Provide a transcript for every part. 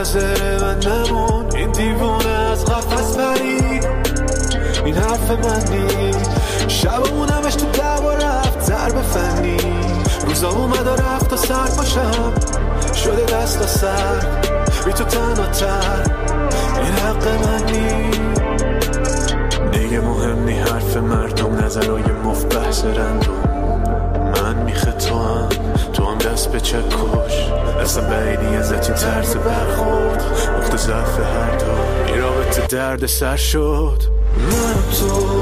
منتظر من نمون، این دیوونه از قفس برید، این حرف من نیست. شبمون همش تو دعوا رفت ضرب فنی، روزام اومد و رفت و سرد باشم شده دست و سر، بی تو تنها تر، این حق من نیست. دیگه مهم نی حرف مردم، نظرهای مفت بحث رندوم. من میخه تو هم دست به چکش، اصلا بعیدی ازت این طرز برخورد، نقطه ضعف هر دو این رابطه درد سر شد. من و تو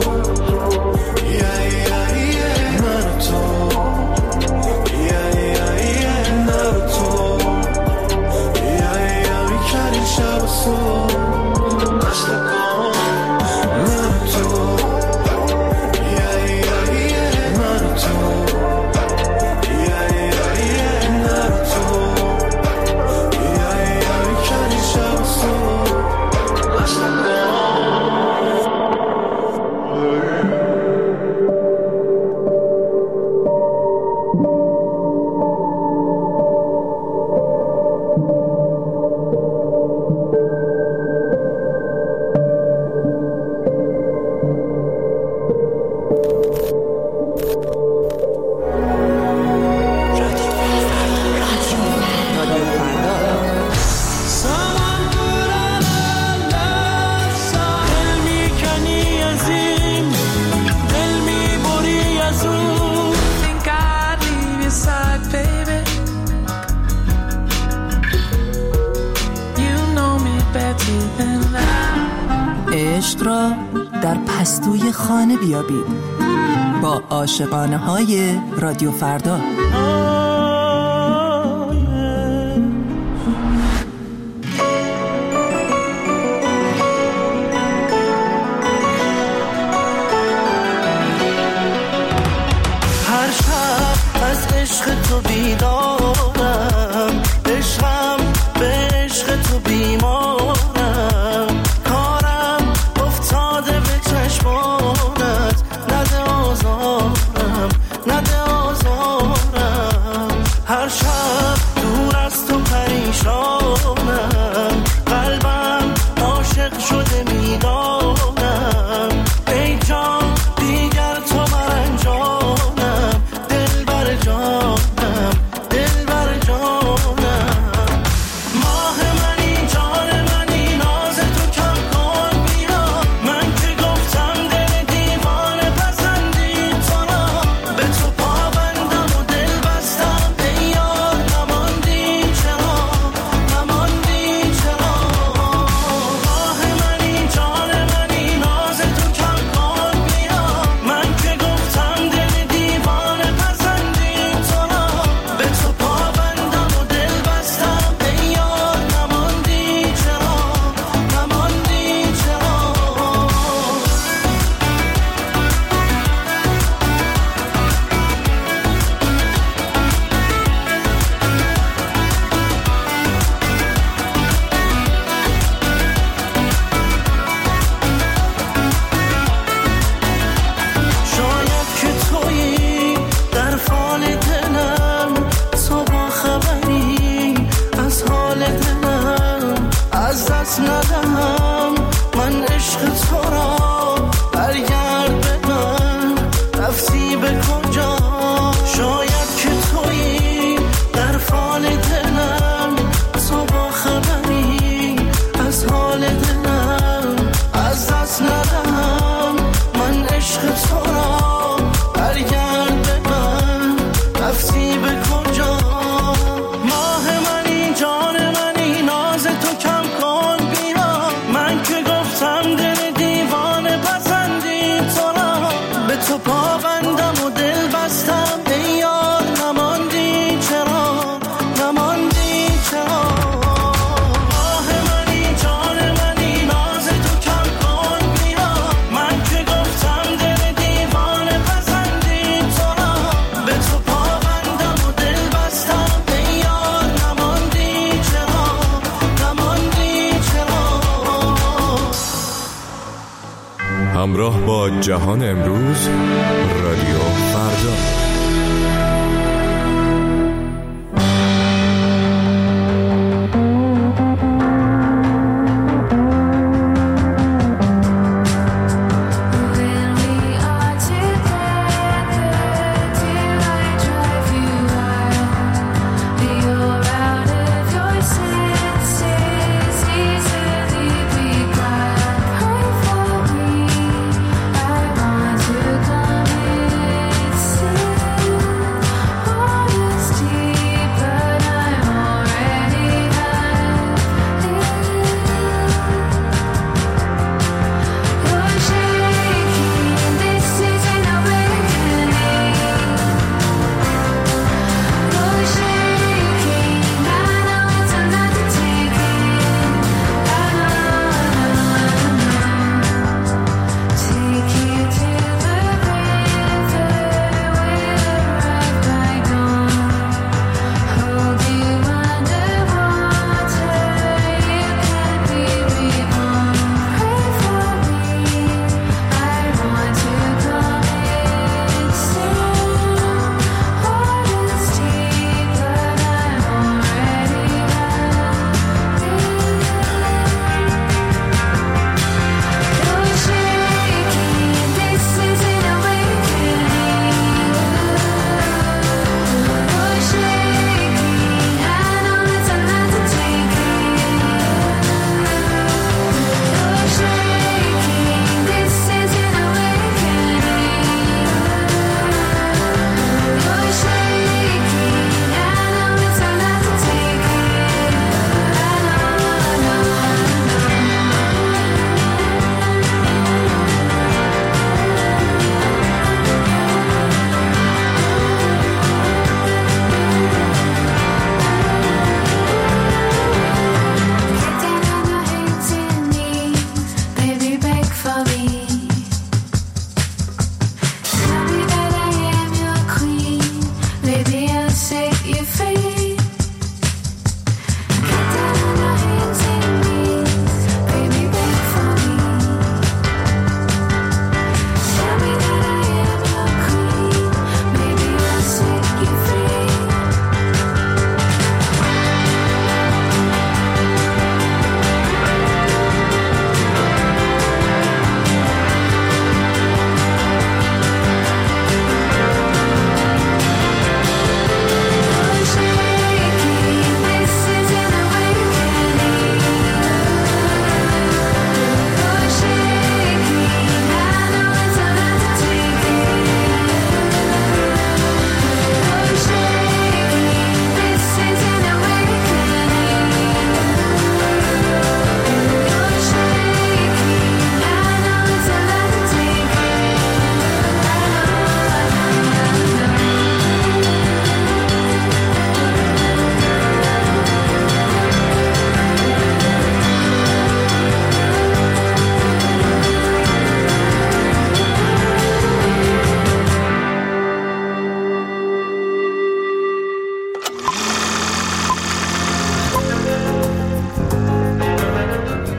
من و تو من و تو میکنیم شب و صبح مثل کن. من و تو من و تو میکنیم شب و صبح مثل کن. عشق را در پستوی خانه بیابید با عاشقانه های رادیو فردا. هر شب از عشق تو بیدارم، عشقم به عشق تو بیمارم، کارم افتاده به چشمانت، نده آزارم نده آزارم. هر شب دور از تو پریشانم، قلبم عاشق شده میدانم، ای جان دیگر تو مرنجانم، دل بر جانم دل بر جانم. ماه منی جان منی ناز تو کم کن بیا، من که گفتم دل دیوانه پسندی تو را، به تو پابندم و دل بستم ای یار، نماندی چرا نماندی چرا. ماه منی جان منی ناز تو کم کن بیا، من که گفتم دل دیوانه پسندی تو را، به تو پابندم و دل بستم ای یار، نماندی چرا نماندی چرا. شاید که تویی در فال دلم، تو با خبری از حال دلم، از دست ندهم من عشق تو را، برگرد به من رفتی به کجا. شاید که تویی در فال دلم، تو با خبری از حال دلم، از دست ندهم من عشق تو را، برگرد به من رفتی به کجا. ماه منی جان منی ناز تو کم کن بیا، من که گفتم دل دیوانه پسندی تو را، به تو پابندم و دل بستم ای یار، نماندی چرا نماندی چرا. ماه منی جان منی ناز تو کم کن بیا، من که گفتم دل دیوانه پسندی تو را، به تو پابندم و دل بستم ای یار، نماندی چرا نماندی چرا. همراه با جهان امروز، رادیو فردا.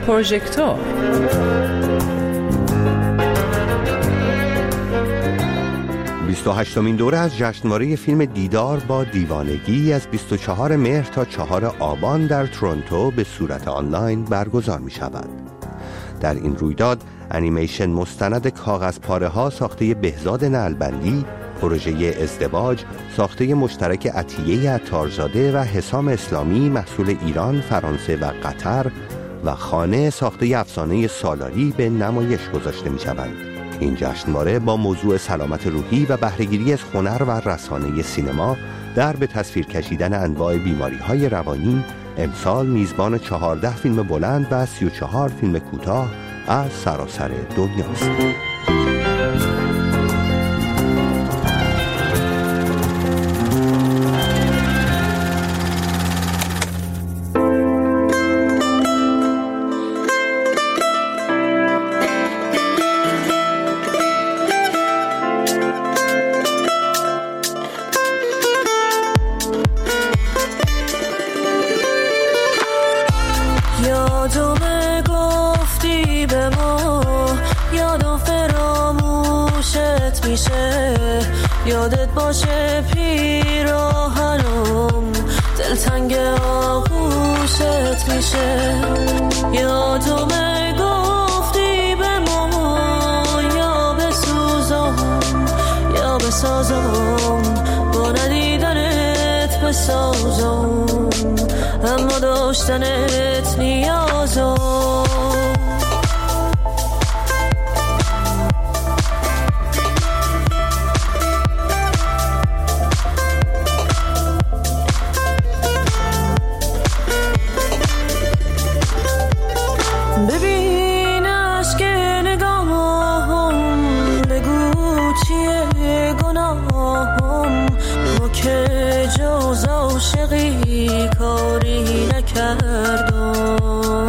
پروژکتور. هشتمین دوره از جشنواره فیلم دیدار با دیوانگی از 24 مهر تا 4 آبان در تورنتو به صورت آنلاین برگزار می شود. در این رویداد انیمیشن مستند کاغذ پاره ها ساخته بهزاد نعلبندی، پروژه ازدواج ساخته مشترک عطیه عطارزاده و حسام اسلامی محصول ایران، فرانسه و قطر و خانه ساخته افسانه سالاری به نمایش گذاشته می شوند. این جشنواره با موضوع سلامت روحی و بهره‌گیری از هنر و رسانه سینما در به تصویر کشیدن انواع بیماری‌های روانی امسال میزبان 14 فیلم بلند و 34 فیلم کوتاه از سراسر دنیاست. یادت باشه پیراهنم دلتنگ آغوشت میشه. یادم گفتی به ما یا بسوزم یا بسازم، با ندیدنت بسازم اما داشتنت نیازم. کاری نکردم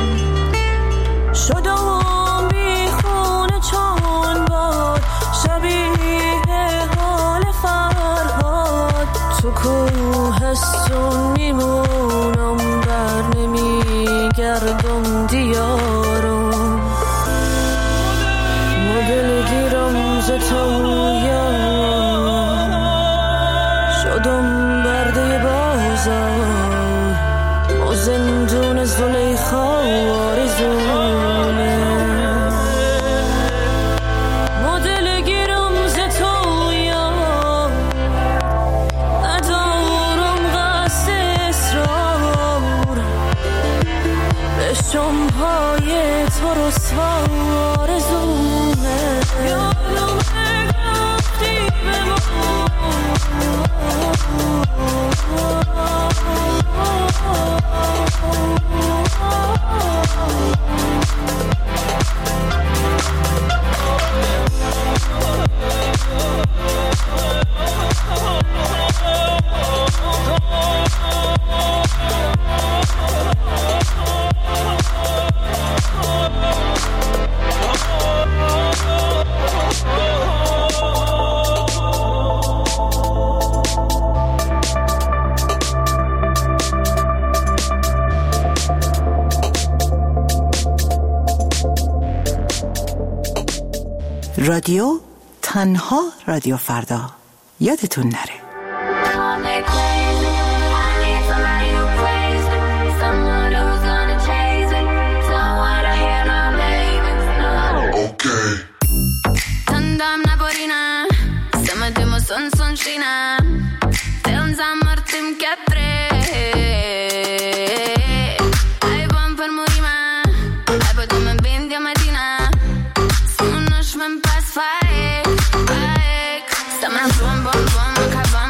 شدم بی خونه چون باد، شبیه حال فرهاد تو کوهستون میمونم، بر نمیگردم دیارم، مدل گیرم ز تویا شدم برده بازار، و زندون زلیخا آرزونه، مدل گیرم ز تویا ندارم قصد اصرار، به شمهای تو رسوا آرزونه. یادم گفتی به ما رادیو تنها رادیو فردا، یادتون نره. Sta man bom bom bom,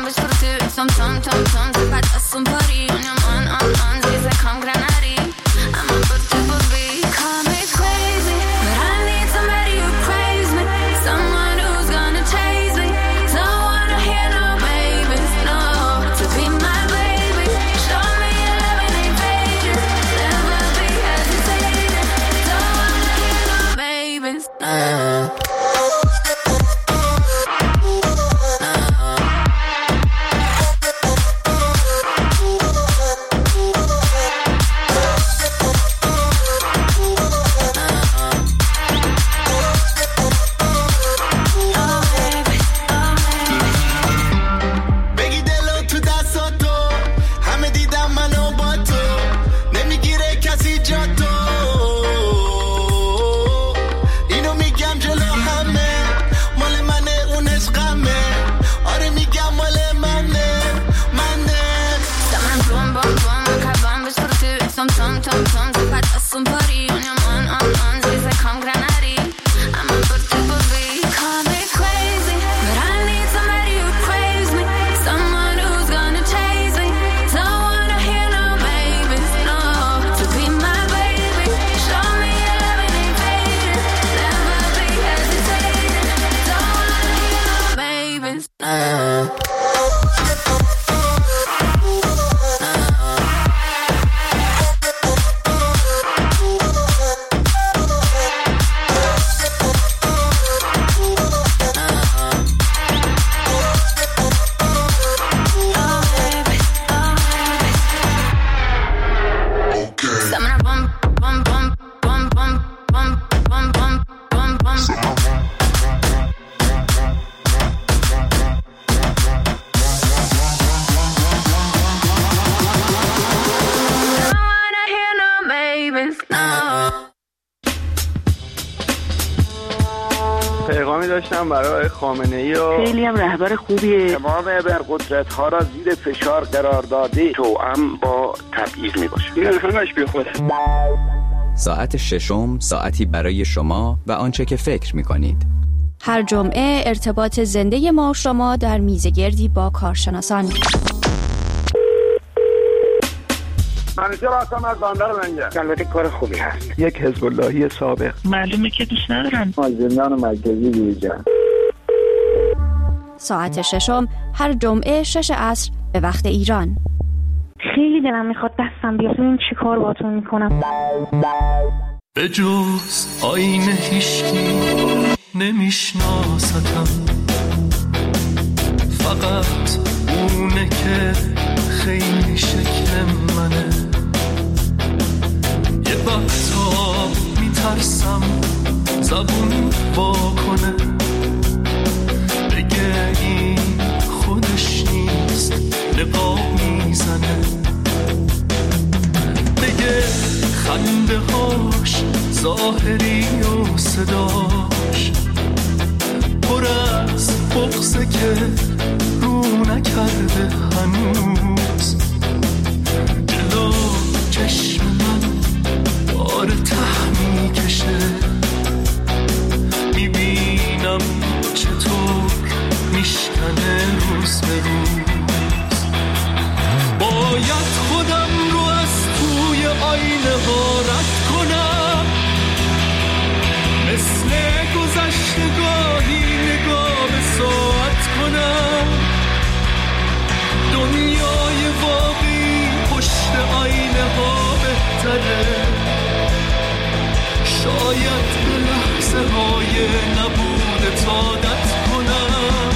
tom tu faccio un po' riunione on si say come granari I'm a good to be call me crazy but I need somebody who craves me someone who's gonna chase me don't wanna hear no maybes no to be my baby show me your loving ain't fading never be hesitating don't wanna hear no maybes no پیغامی داشتم برای خامنه‌ای و خیلی هم رهبر خوبیه. تمام ابرقدرت‌ها را زیر فشار قرار داده توأم با تبعیض میباشه. این همش بیخوده. ساعت ششم ساعتی برای شما و آنچه که فکر می‌کنید. هر جمعه ارتباط زنده ما و شما در میزگردی با کارشناسان. منیجر هستم از بندر منجر. البته کار خوبی هست. یک حزب اللهی سابق. معلومه که دوست ندارم. زندان مرکزی بیرجان. ساعت ششم هر جمعه 6 عصر به وقت ایران. خیلی دلم میخواد دستم بیاد ببین چی کار باهاتون میکنم. به جز آینه هیشکی نمیشناستم فقط اونه که خیلی شکل منه یه وقتا میترسم زبون وا کنه بگه این خودش نیست نقاب میزنه بگه خنده هاش ظاهری و صداش پر از بغضه که رو نکرده هنوز جلو چشم من داره ته میکشه میبینم چطور میشکنه روز به روز باید خودم رو از توی آینه ها رد کنم مثل گذشتگاهی نگاه به ساعت کنم دنیای واقعی پشت آینه ها بهتره شاید به لحظه های نبوده عادت کنم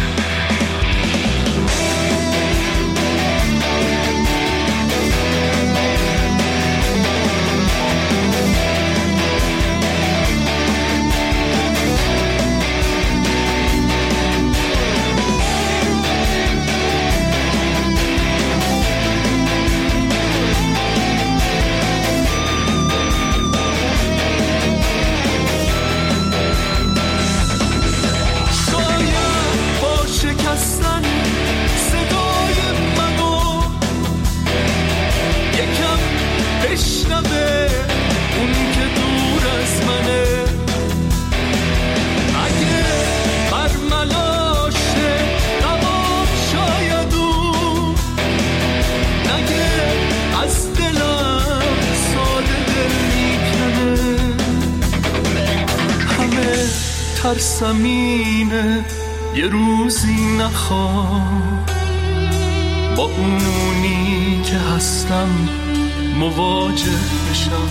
ترسمینه یه روزی نخوام با اونی که هستم مواجه بشم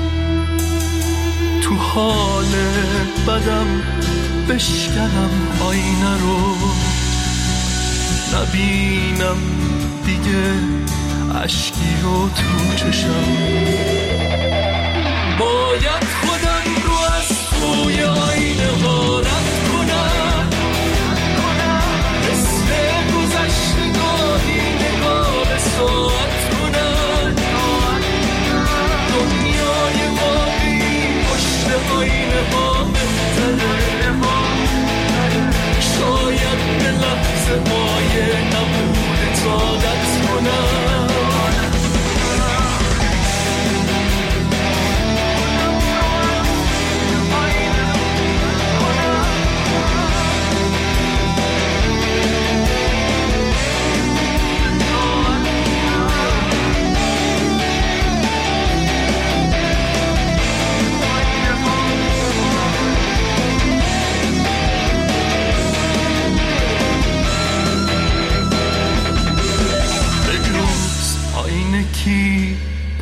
تو حال بدم بشکنم آینه رو نبینم دیگه اشکی رو تو چشم باید خودم رو از توی آینه ها رد کنم مثل گذشتگاهی نگاه به ساعت کنم دنیای واقعی پشت آینه ها بهتره شاید به لحظه های نبوده عادت کنم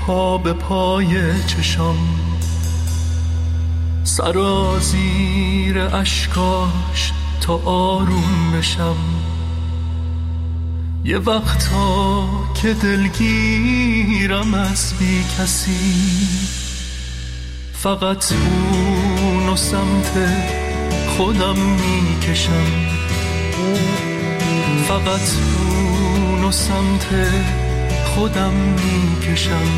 پا به پای چشام، سرازیر اشکاش تا آروم بشم. یه وقتا که دلگیرم از بی کسی، فقط اونو سمت خودم میکشم، فقط اونو سمت خودم میکشم،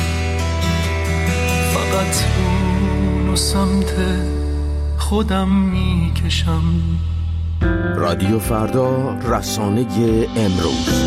فقط اونو سمت خودم میکشم. رادیو فردا، رسانه امروز.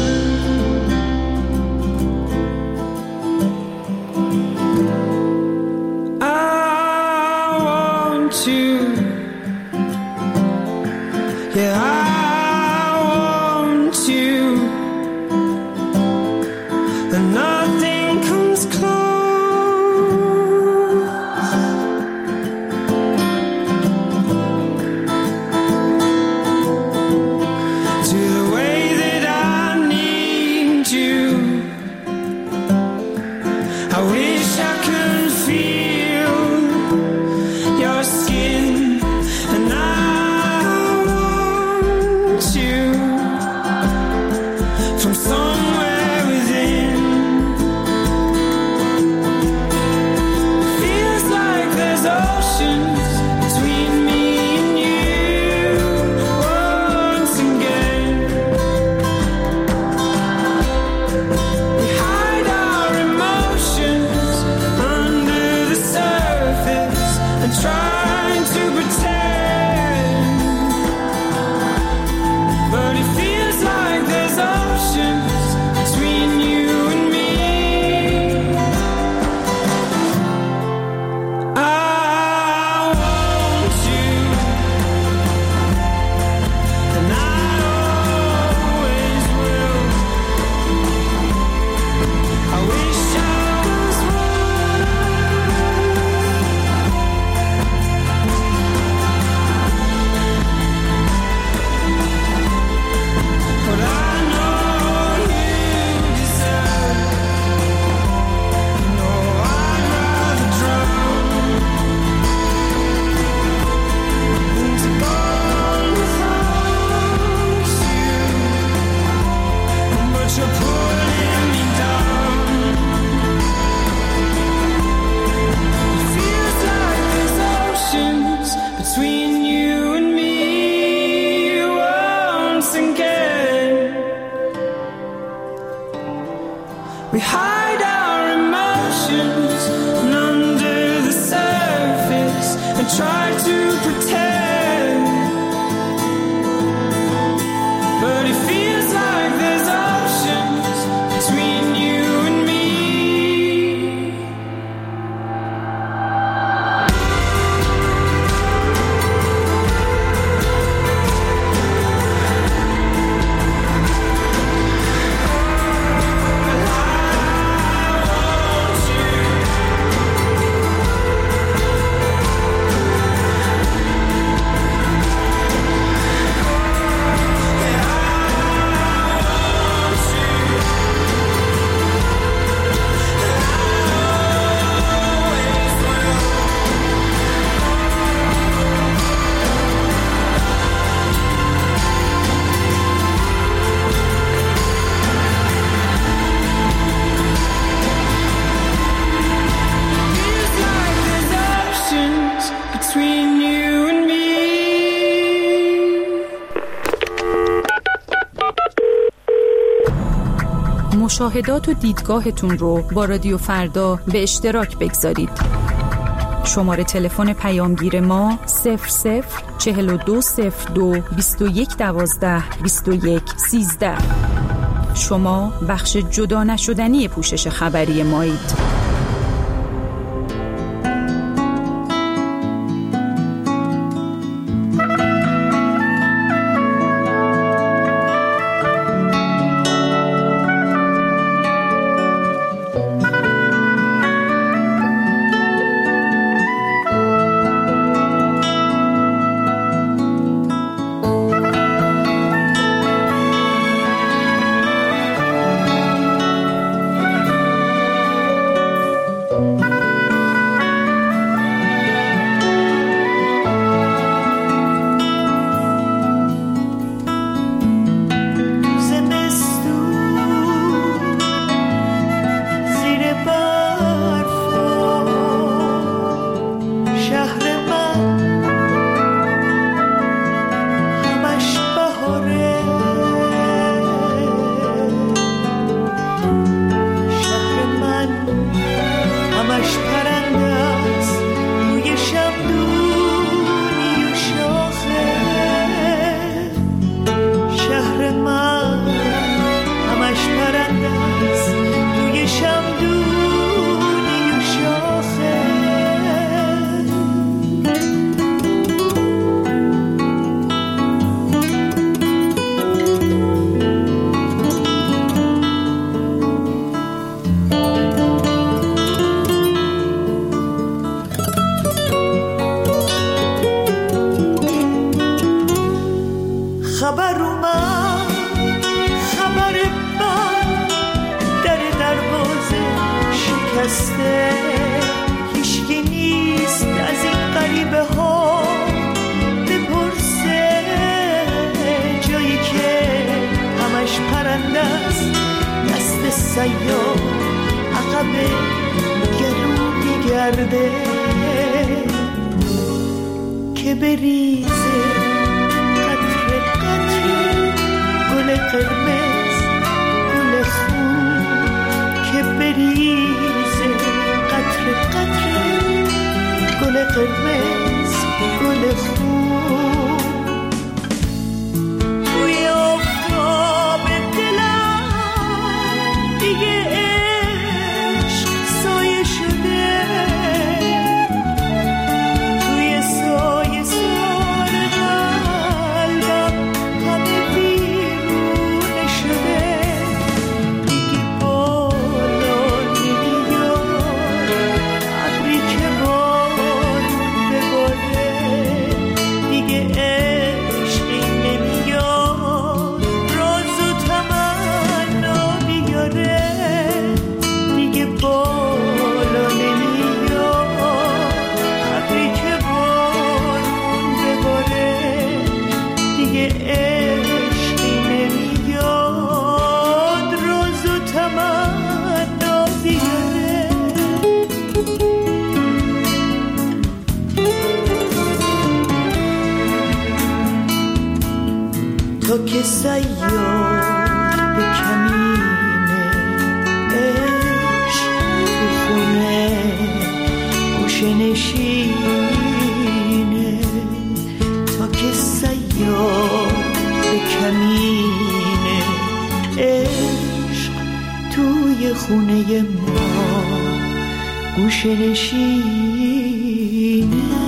مشاهدات و دیدگاهتون رو با رادیو فردا به اشتراک بگذارید. شماره تلفن پیامگیر ما 004202 2112 2113. شما بخش جدا نشدنی پوشش خبری مایید. نشسته، هیچکی نیست از این غریبه ها بپرسه، جایی که همش پرنده است، دست سیاه عقب گلو میگرده که بریزه قطره قطره گل قرمز گل خون، که بریزه قطره قطره گل قرمز گل خون. توی آفتاب دلم دیگه عشق سایه شده، توی سایه سار قلبم همه بیرونه شده، دیگه بالا نمیاد ابری که بارون بباره، دیگه عشقی نمیاد راز و تمنا بیاره، دیگه بالا نمیاد ابری که بارون بباره، دیگه عشقی نمیاد راز و تمنا بیاره. تا که صیاد به کمینه عشق تو خونه گوشه نشینه، تا که صیاد به کمینه عشق توی خونه ما گوشه نشینه.